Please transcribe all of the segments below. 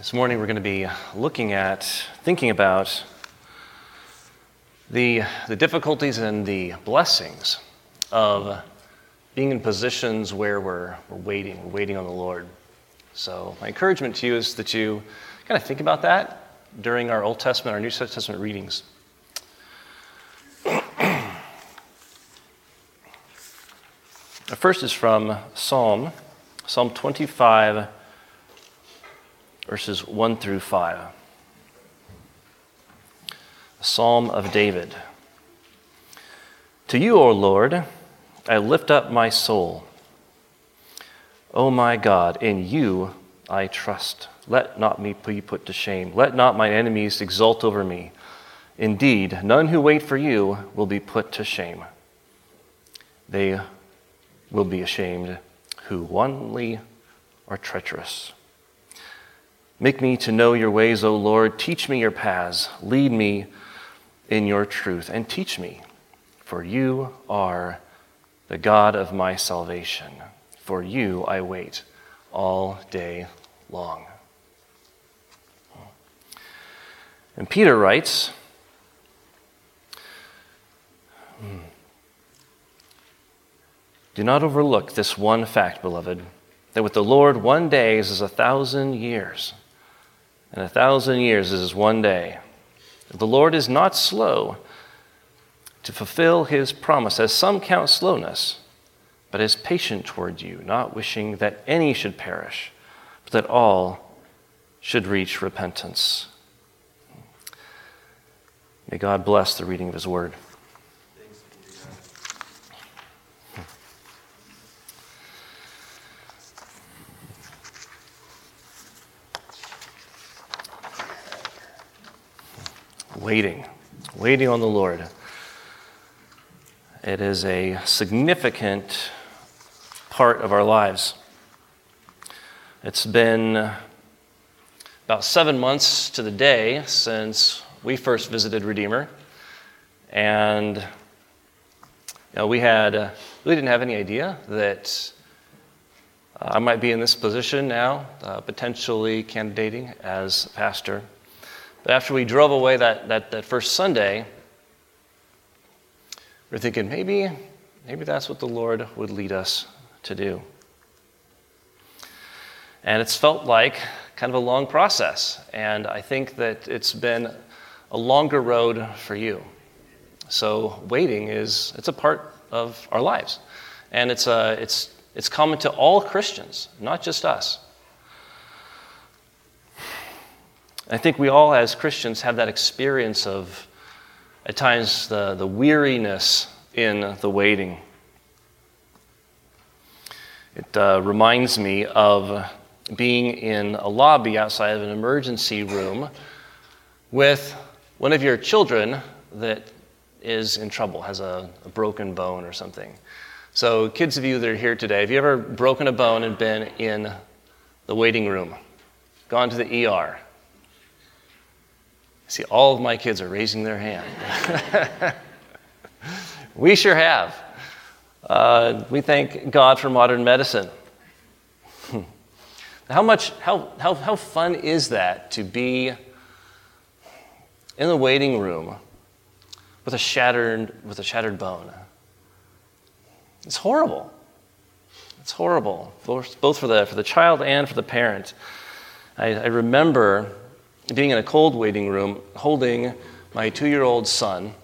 This morning we're going to be thinking about the difficulties and the blessings of being in positions where we're waiting on the Lord. So my encouragement to you is that you kind of think about that during our Old Testament, our New Testament readings. The first is from Psalm 25, verses 1 through 5. A Psalm of David. To you, O Lord, I lift up my soul. O my God, in you I trust. Let not me be put to shame. Let not my enemies exult over me. Indeed, none who wait for you will be put to shame. They will be ashamed who wantonly are treacherous. Make me to know your ways, O Lord. Teach me your paths. Lead me in your truth and teach me. For you are the God of my salvation. For you I wait all day long. And Peter writes, do not overlook this one fact, beloved, that with the Lord 1 day is as 1,000 years, and 1,000 years is as 1 day. The Lord is not slow to fulfill his promise, as some count slowness, but is patient toward you, not wishing that any should perish, but that all should reach repentance. May God bless the reading of his word. Waiting on the Lord. It is a significant part of our lives. It's been about 7 months to the day since we first visited Redeemer, and we didn't have any idea that I might be in this position now, potentially candidating as pastor. But after we drove away that first Sunday, we're thinking maybe that's what the Lord would lead us to do. And it's felt like kind of a long process, and I think that it's been a longer road for you. So waiting it's a part of our lives, and it's common to all Christians, not just us. I think we all as Christians have that experience of, at times, the weariness in the waiting. It reminds me of being in a lobby outside of an emergency room with one of your children that is in trouble, has a broken bone or something. So kids of you that are here today, have you ever broken a bone and been in the waiting room, gone to the ER? See, all of my kids are raising their hand. We sure have. We thank God for modern medicine. How fun is that to be in the waiting room with a shattered bone? It's horrible. It's horrible, both for the child and for the parent. I remember being in a cold waiting room, holding my 2-year-old son,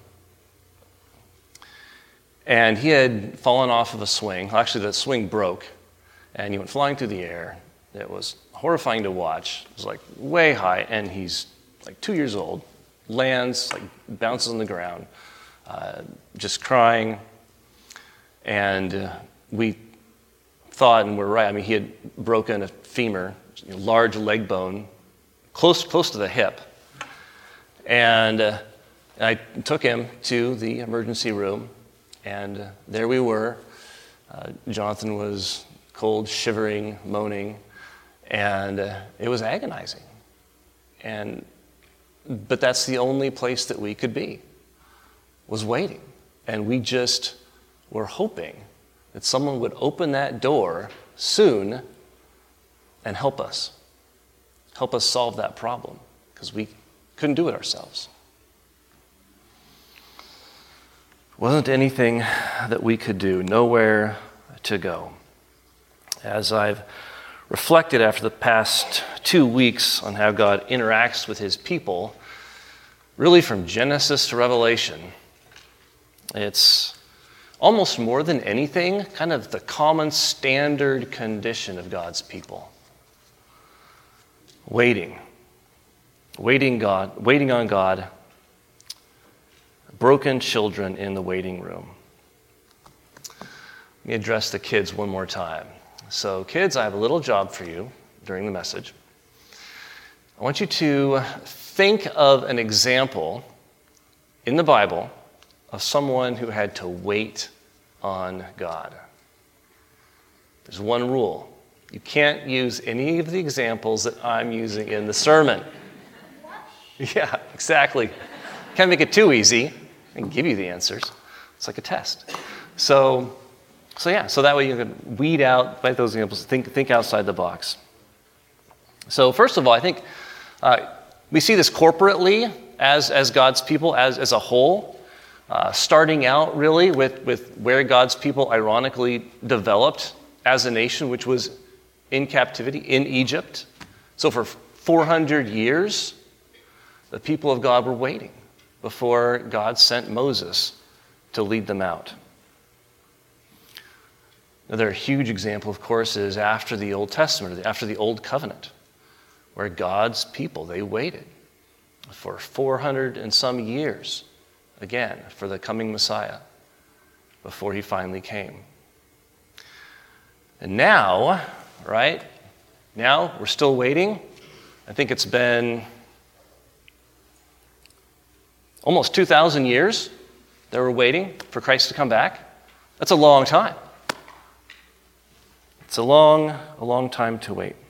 and he had fallen off of a swing. Actually, the swing broke, and he went flying through the air. It was horrifying to watch. It was like way high, and he's like 2 years old, lands, like bounces on the ground, just crying. And we thought, and we're right, I mean, he had broken a femur, large leg bone, close to the hip. And I took him to the emergency room, and there we were. Jonathan was cold, shivering, moaning, and it was agonizing. But that's the only place that we could be, was waiting. And we just were hoping that someone would open that door soon and help us Help us solve that problem, because we couldn't do it ourselves. Wasn't anything that we could do, nowhere to go. As I've reflected after the past 2 weeks on how God interacts with his people, really from Genesis to Revelation, it's almost more than anything kind of the common standard condition of God's people. Waiting on God, broken children in the waiting room. Let me address the kids one more time. So kids, I have a little job for you during the message. I want you to think of an example in the Bible of someone who had to wait on God. There's one rule. You can't use any of the examples that I'm using in the sermon. Yeah, exactly. Can't make it too easy. I can give you the answers. It's like a test. So that way you can weed out, by those examples, think outside the box. So first of all, I think we see this corporately as God's people, as a whole, starting out really with where God's people ironically developed as a nation, which was in captivity in Egypt. So for 400 years, the people of God were waiting before God sent Moses to lead them out. Another huge example, of course, is after the Old Testament, after the Old Covenant, where God's people, they waited for 400 and some years, again, for the coming Messiah, before he finally came. And now, right, now we're still waiting. I think it's been almost 2,000 years that we're waiting for Christ to come back. That's a long time. It's a long time to wait.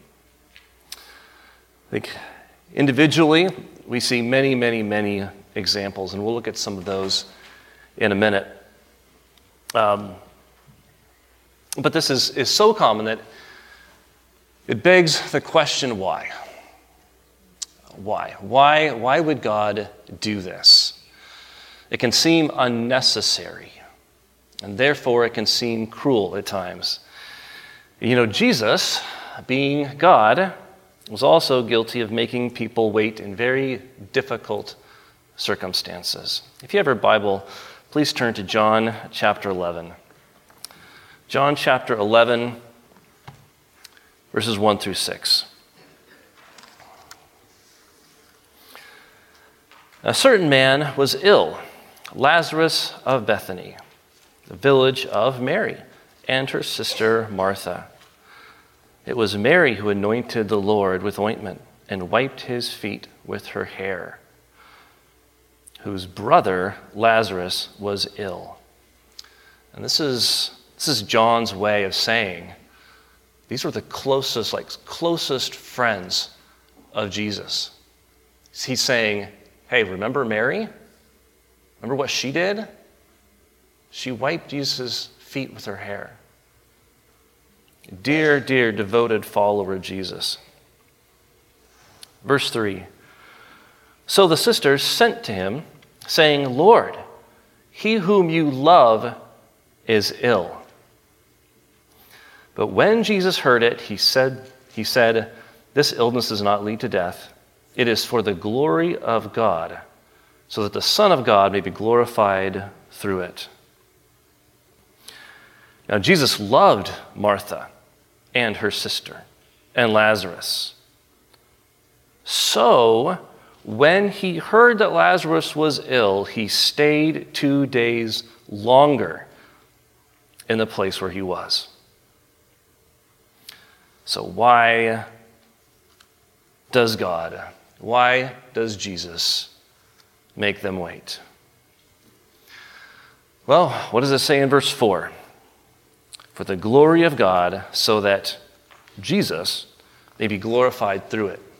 I think individually, we see many, many, many examples, and we'll look at some of those in a minute. But this is so common that it begs the question, why? Why? Why would God do this? It can seem unnecessary, and therefore it can seem cruel at times. You know, Jesus, being God, was also guilty of making people wait in very difficult circumstances. If you have your Bible, please turn to John chapter 11. John chapter 11, verses 1 through 6. A certain man was ill, Lazarus of Bethany, the village of Mary, and her sister Martha. It was Mary who anointed the Lord with ointment and wiped his feet with her hair, whose brother Lazarus was ill. And this is John's way of saying these were the closest friends of Jesus. He's saying, hey, remember Mary? Remember what she did? She wiped Jesus' feet with her hair. Dear, dear, devoted follower of Jesus. Verse 3. So the sisters sent to him, saying, Lord, he whom you love is ill. But when Jesus heard it, he said, this illness does not lead to death. It is for the glory of God, so that the Son of God may be glorified through it. Now, Jesus loved Martha and her sister and Lazarus. So, when he heard that Lazarus was ill, he stayed 2 days longer in the place where he was. So why does Jesus make them wait? Well, what does it say in verse 4? For the glory of God, so that Jesus may be glorified through it.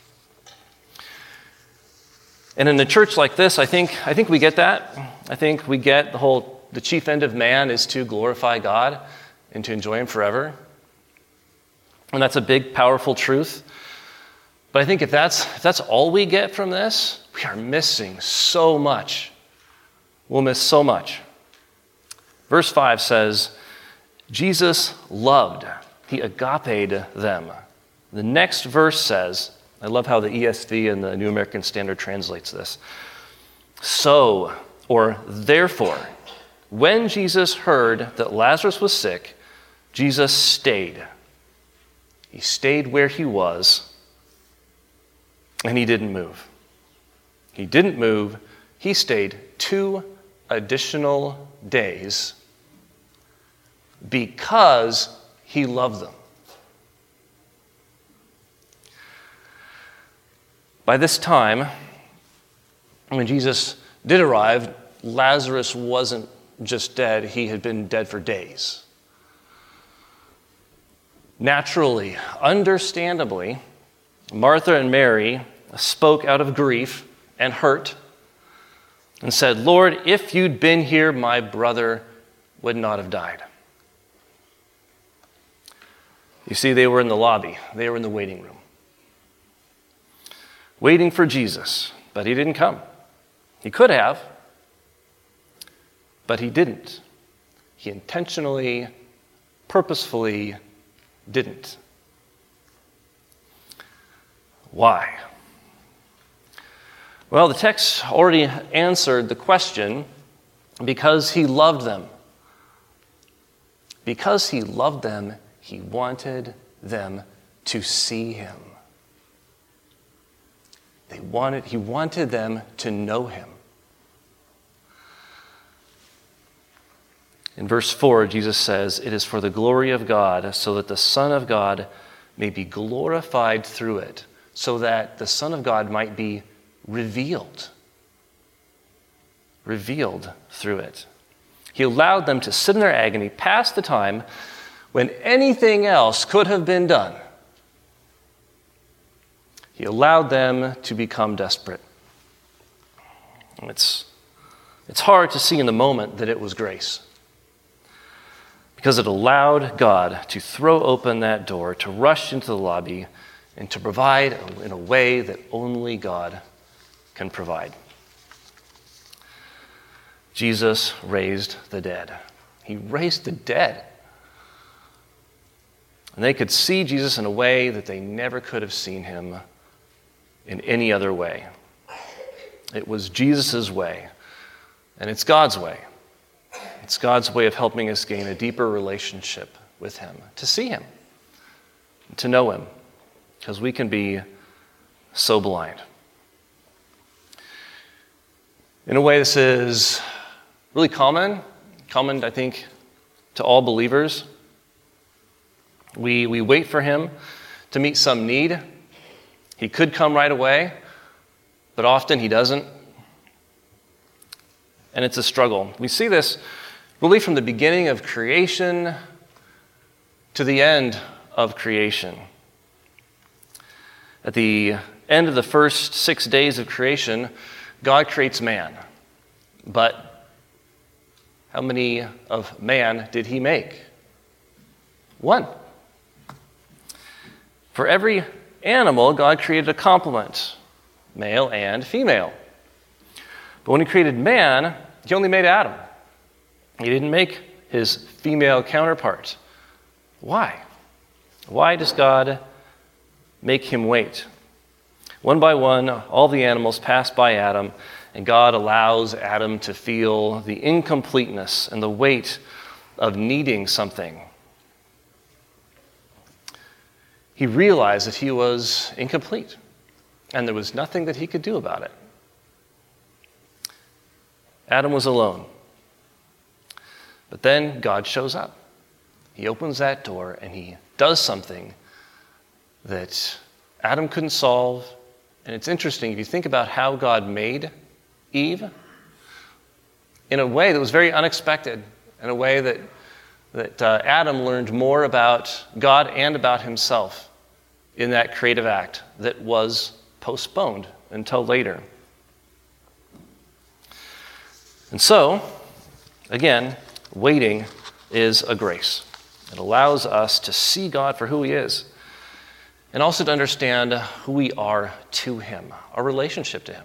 And in a church like this, I think we get that. I think we get the chief end of man is to glorify God and to enjoy him forever. And that's a big, powerful truth. But I think if that's all we get from this, we are missing so much. We'll miss so much. Verse 5 says, Jesus loved, he agaped them. The next verse says, I love how the ESV and the New American Standard translates this. So, or therefore, when Jesus heard that Lazarus was sick, Jesus stayed. He stayed where he was, and he didn't move. He didn't move. He stayed 2 additional days because he loved them. By this time, when Jesus did arrive, Lazarus wasn't just dead, he had been dead for days. Naturally, understandably, Martha and Mary spoke out of grief and hurt and said, Lord, if you'd been here, my brother would not have died. You see, they were in the lobby. They were in the waiting room, waiting for Jesus, but he didn't come. He could have, but he didn't. He intentionally, purposefully didn't. Why? Well, the text already answered the question, because he loved them. Because he loved them, he wanted them to see him. He wanted them to know him. In verse 4, Jesus says, it is for the glory of God, so that the Son of God may be glorified through it, so that the Son of God might be revealed through it. He allowed them to sit in their agony past the time when anything else could have been done. He allowed them to become desperate. It's hard to see in the moment that it was grace, because it allowed God to throw open that door, to rush into the lobby, and to provide in a way that only God can provide. Jesus raised the dead. He raised the dead. And they could see Jesus in a way that they never could have seen him in any other way. It was Jesus' way, and it's God's way. It's God's way of helping us gain a deeper relationship with him, to see him, to know him, because we can be so blind. In a way, this is really common, I think, to all believers. We wait for him to meet some need. He could come right away, but often he doesn't. And it's a struggle. We see this really from the beginning of creation to the end of creation. At the end of the first 6 days of creation, God creates man. But how many of man did he make? 1. For every animal, God created a complement, male and female. But when he created man, he only made Adam. He didn't make his female counterpart. Why? Why does God make him wait? One by one, all the animals pass by Adam, and God allows Adam to feel the incompleteness and the weight of needing something. He realized that he was incomplete, and there was nothing that he could do about it. Adam was alone. But then God shows up. He opens that door and he does something that Adam couldn't solve. And it's interesting, if you think about how God made Eve, in a way that was very unexpected, in a way that Adam learned more about God and about himself in that creative act that was postponed until later. And so, again, waiting is a grace. It allows us to see God for who he is. and also to understand who we are to him, our relationship to him.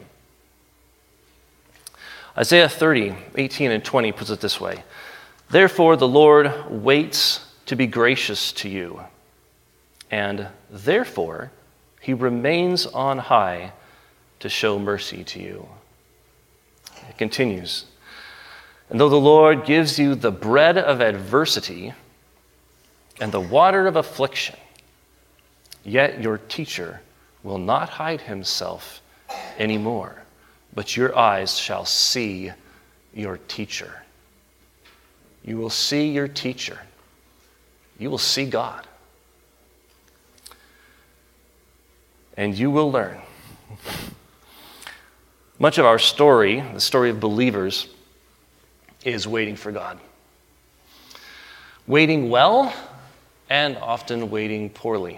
Isaiah 30, 18 and 20 puts it this way: "Therefore the Lord waits to be gracious to you, and therefore he remains on high to show mercy to you." It continues, "And though the Lord gives you the bread of adversity and the water of affliction, yet your teacher will not hide himself anymore, but your eyes shall see your teacher." You will see your teacher. You will see God. And you will learn. Much of our story, the story of believers, is waiting for God. Waiting well, and often waiting poorly.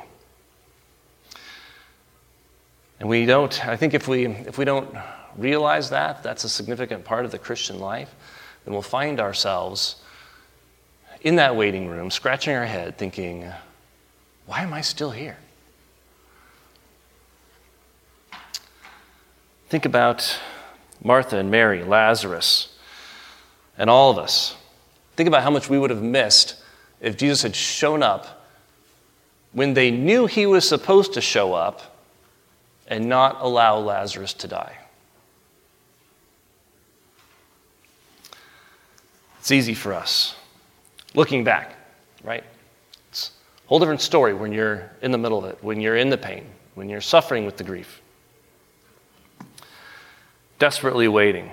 And I think if we don't realize that that's a significant part of the Christian life, then we'll find ourselves in that waiting room, scratching our head, thinking, why am I still here? Think about Martha and Mary, Lazarus, and all of us. Think about how much we would have missed if Jesus had shown up when they knew he was supposed to show up and not allow Lazarus to die. It's easy for us. Looking back, right? It's a whole different story when you're in the middle of it, when you're in the pain, when you're suffering with the grief. Desperately waiting.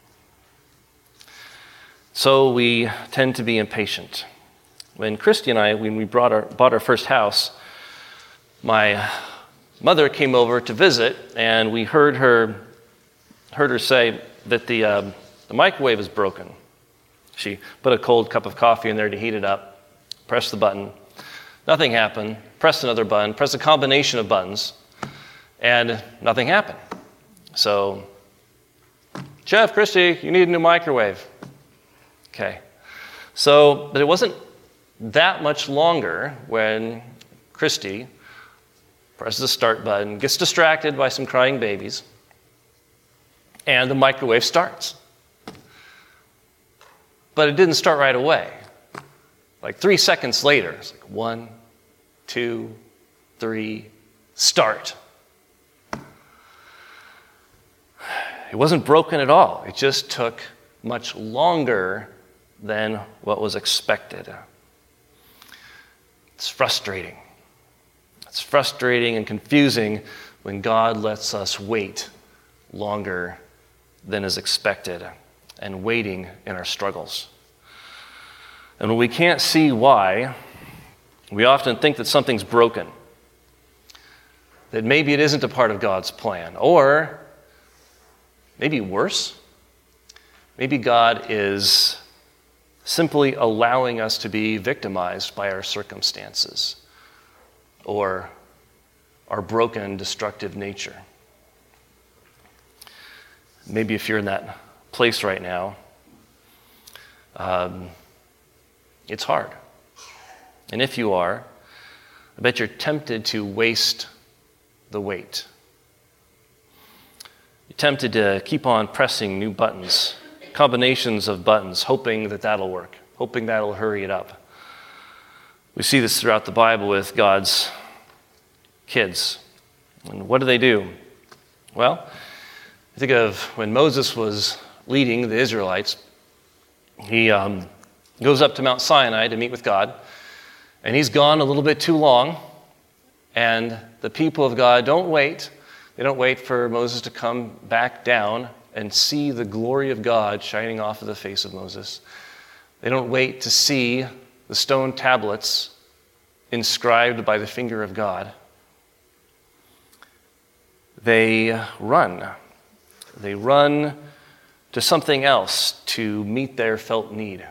So we tend to be impatient. When Christy and I, when we bought our first house, my mother came over to visit, and we heard her say that the microwave is broken. She put a cold cup of coffee in there to heat it up, pressed the button. Nothing happened. Pressed another button, pressed a combination of buttons, and nothing happened. So, Chef, Christy, you need a new microwave. Okay. So, but it wasn't that much longer when Christy presses the start button, gets distracted by some crying babies, and the microwave starts. But it didn't start right away. Like 3 seconds later, it's like 1, 2, 3, start. It wasn't broken at all. It just took much longer than what was expected. It's frustrating. It's frustrating and confusing when God lets us wait longer than is expected, and waiting in our struggles. And when we can't see why, we often think that something's broken, that maybe it isn't a part of God's plan, or maybe worse, maybe God is simply allowing us to be victimized by our circumstances or our broken, destructive nature. Maybe if you're in that place right now, it's hard. And if you are, I bet you're tempted to waste the wait. You're tempted to keep on pressing new buttons, combinations of buttons, hoping that that'll work, hoping that'll hurry it up. We see this throughout the Bible with God's kids. And what do? Well, I think of when Moses was leading the Israelites. He goes up to Mount Sinai to meet with God, and he's gone a little bit too long, and the people of God don't wait. They don't wait for Moses to come back down and see the glory of God shining off of the face of Moses. They don't wait to see the stone tablets inscribed by the finger of God. They run. They run to something else to meet their felt need.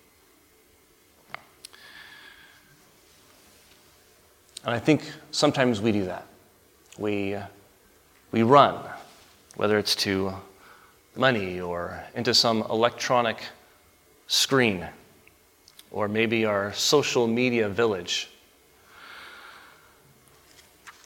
And I think sometimes we do that. We run, whether it's to money or into some electronic screen, or maybe our social media village.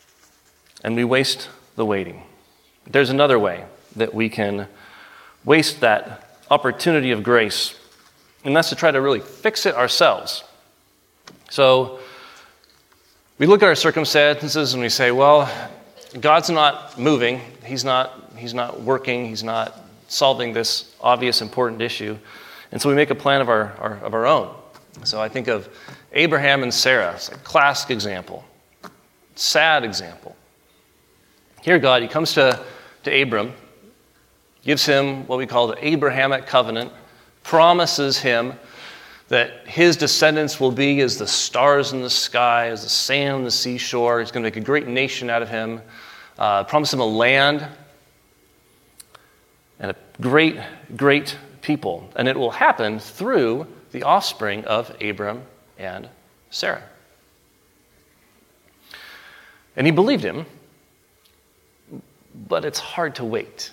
and we waste the waiting. There's another way that we can waste that opportunity of grace, and that's to try to really fix it ourselves. So we look at our circumstances and we say, well, God's not moving. He's not working. He's not solving this obvious, important issue. And so we make a plan of our own. So I think of Abraham and Sarah. It's a classic example. Sad example. Here God, he comes to Abram, gives him what we call the Abrahamic covenant, promises him that his descendants will be as the stars in the sky, as the sand on the seashore. He's going to make a great nation out of him. Promise him a land and a great, great people. And it will happen through the offspring of Abram and Sarah. And he believed him, but it's hard to wait.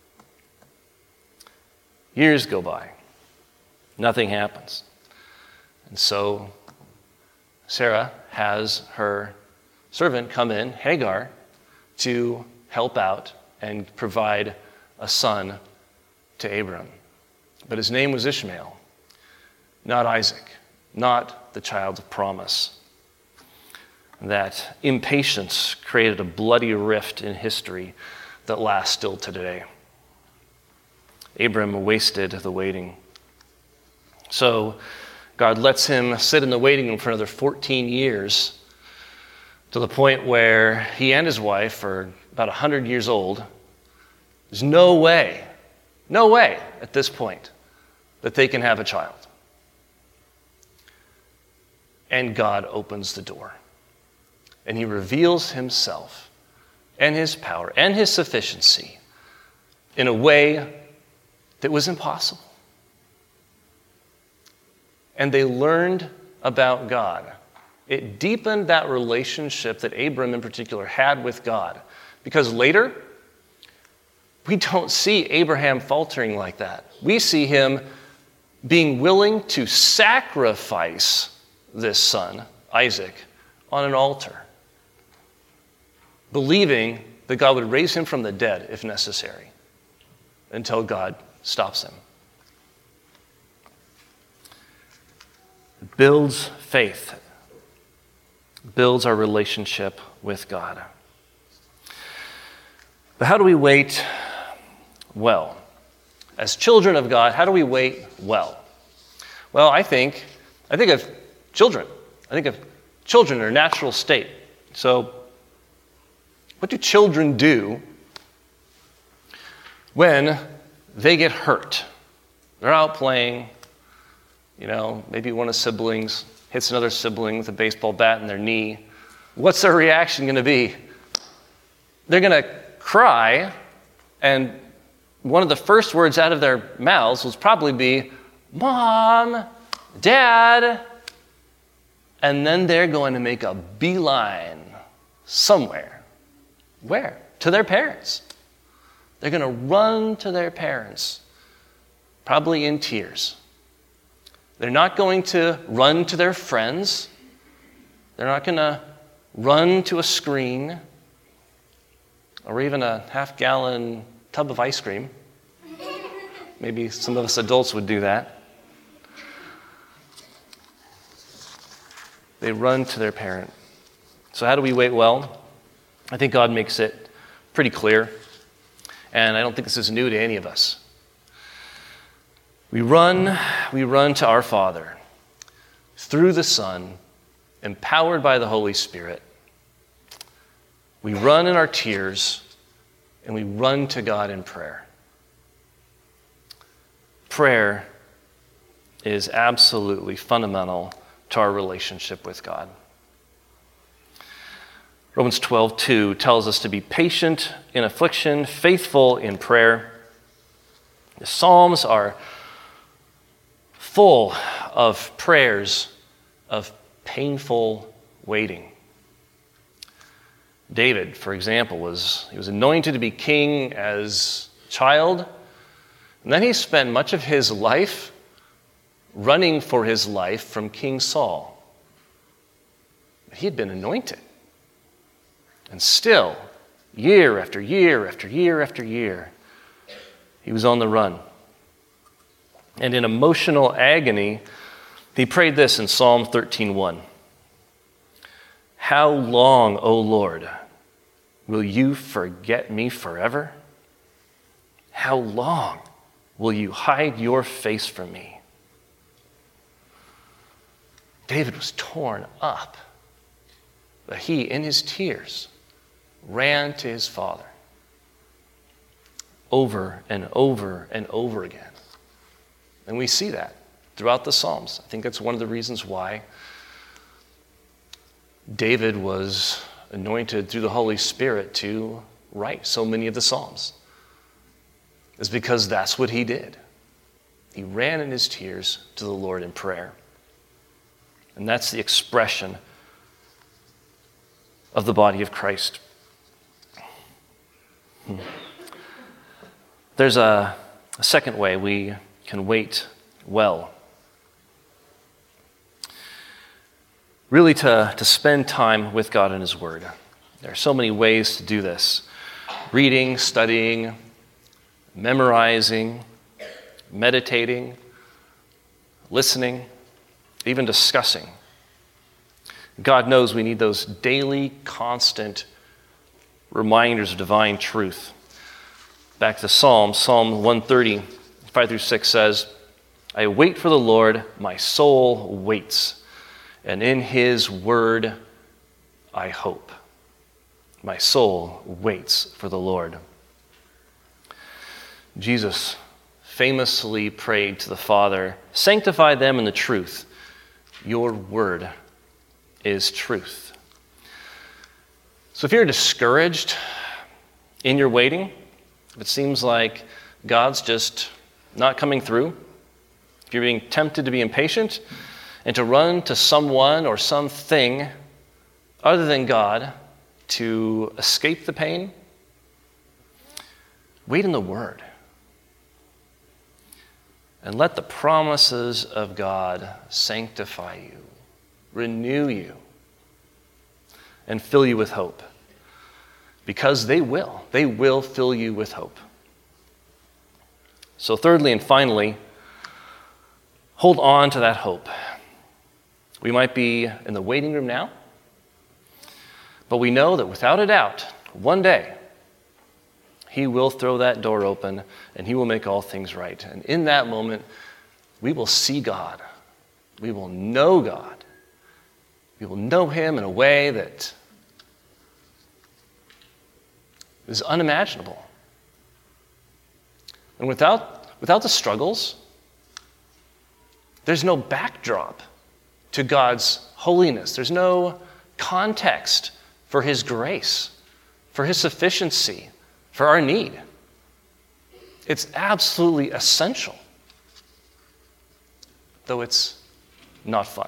Years go by. Nothing happens. And so Sarah has her servant come in, Hagar, to help out and provide a son to Abram. But his name was Ishmael, not Isaac, not the child of promise. That impatience created a bloody rift in history that lasts still to today. Abram wasted the waiting. So God lets him sit in the waiting room for another 14 years, to the point where he and his wife are about 100 years old. There's no way at this point that they can have a child. And God opens the door. And he reveals himself and his power and his sufficiency in a way that was impossible. And they learned about God. It deepened that relationship that Abram in particular had with God. Because later, we don't see Abraham faltering like that. We see him being willing to sacrifice this son, Isaac, on an altar, believing that God would raise him from the dead if necessary, until God stops him. It builds faith, builds our relationship with God. But how do we wait well? As children of God, how do we wait well? Well, I think of children. I think of children in their natural state. So, what do children do when they get hurt? They're out playing, maybe one of the siblings hits another sibling with a baseball bat in their knee. What's their reaction going to be? They're going to cry, and one of the first words out of their mouths will probably be, "Mom, Dad," and then they're going to make a beeline somewhere. Where? To their parents. They're going to run to their parents, probably in tears. They're not going to run to their friends. They're not going to run to a screen or even a half-gallon tub of ice cream. Maybe some of us adults would do that. They run to their parent. So how do we wait well? I think God makes it pretty clear, and I don't think this is new to any of us. We run to our Father through the Son, empowered by the Holy Spirit. We run in our tears, and we run to God in prayer. Prayer is absolutely fundamental to our relationship with God. Romans 12:2 tells us to be patient in affliction, faithful in prayer. The Psalms are full of prayers of painful waiting. David, for example, was anointed to be king as a child, and then he spent much of his life running for his life from King Saul. He had been anointed. And still, Year after year after year after year, he was on the run. And in emotional agony, he prayed this in Psalm 13:1. How long, O Lord, will you forget me forever? How long will you hide your face from me? David was torn up, but he, in his tears, ran to his father over and over and over again. And we see that throughout the Psalms. I think that's one of the reasons why David was anointed through the Holy Spirit to write so many of the Psalms. Is because that's what he did. He ran in his tears to the Lord in prayer. And that's the expression of the body of Christ. There's a second way we can wait well. Really to spend time with God and his word. There are so many ways to do this. Reading, studying, memorizing, meditating, listening, even discussing. God knows we need those daily, constant reminders of divine truth. Back to Psalm 130, 5-6 says, I wait for the Lord, my soul waits, and in his word I hope. My soul waits for the Lord. Jesus famously prayed to the Father, sanctify them in the truth. Your word is truth. So if you're discouraged in your waiting, if it seems like God's just not coming through, if you're being tempted to be impatient and to run to someone or something other than God to escape the pain, wait in the Word. And let the promises of God sanctify you, renew you, and fill you with hope. Because they will fill you with hope. So thirdly and finally, hold on to that hope. We might be in the waiting room now, but we know that without a doubt, one day, he will throw that door open and he will make all things right. And in that moment, we will see God. We will know God. We will know him in a way that is unimaginable. And without the struggles, there's no backdrop to God's holiness. There's no context for his grace, for his sufficiency, for our need. It's absolutely essential, though it's not fun.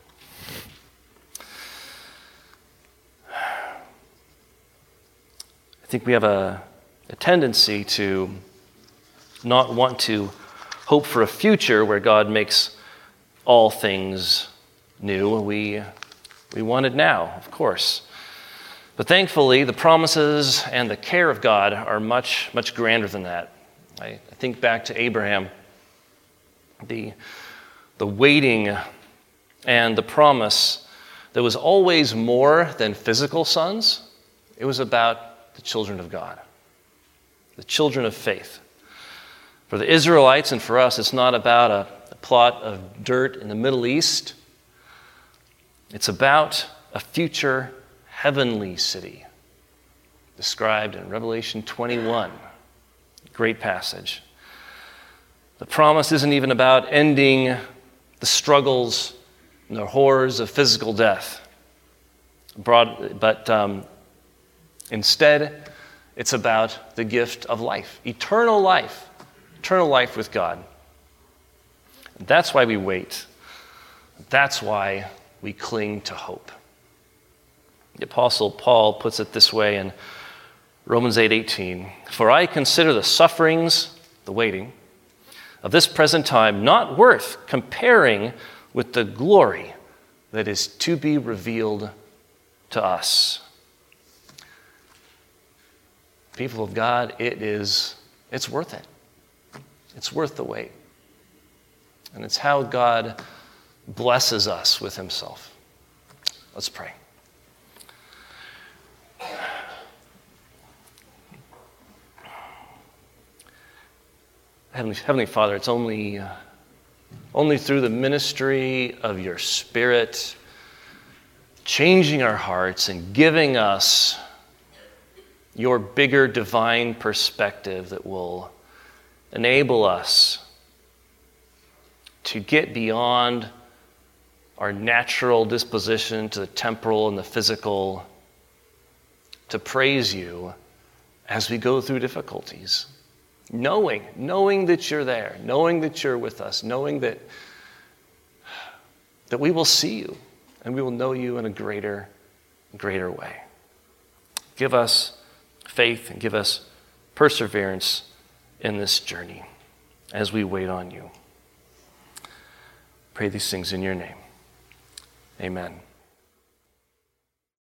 I think we have a tendency to not want to hope for a future where God makes all things new. We want it now, of course. But thankfully, the promises and the care of God are much, much grander than that. I think back to Abraham, the waiting and the promise that was always more than physical sons. It was about the children of God, the children of faith. For the Israelites and for us, it's not about a plot of dirt in the Middle East. It's about a future heavenly city described in Revelation 21. Great passage. The promise isn't even about ending the struggles and the horrors of physical death. But instead, it's about the gift of life, eternal life with God. And that's why we wait. That's why we cling to hope. The Apostle Paul puts it this way in Romans 8:18. For I consider the sufferings, the waiting, of this present time not worth comparing with the glory that is to be revealed to us. People of God, it's worth it. It's worth the wait. And it's how God blesses us with himself. Let's pray. Heavenly Father, it's only through the ministry of your Spirit changing our hearts and giving us your bigger divine perspective that will enable us to get beyond our natural disposition to the temporal and the physical, to praise you as we go through difficulties. Knowing that you're there, knowing that you're with us, knowing that we will see you and we will know you in a greater way. Give us faith and give us perseverance in this journey as we wait on you. Pray these things in your name. Amen.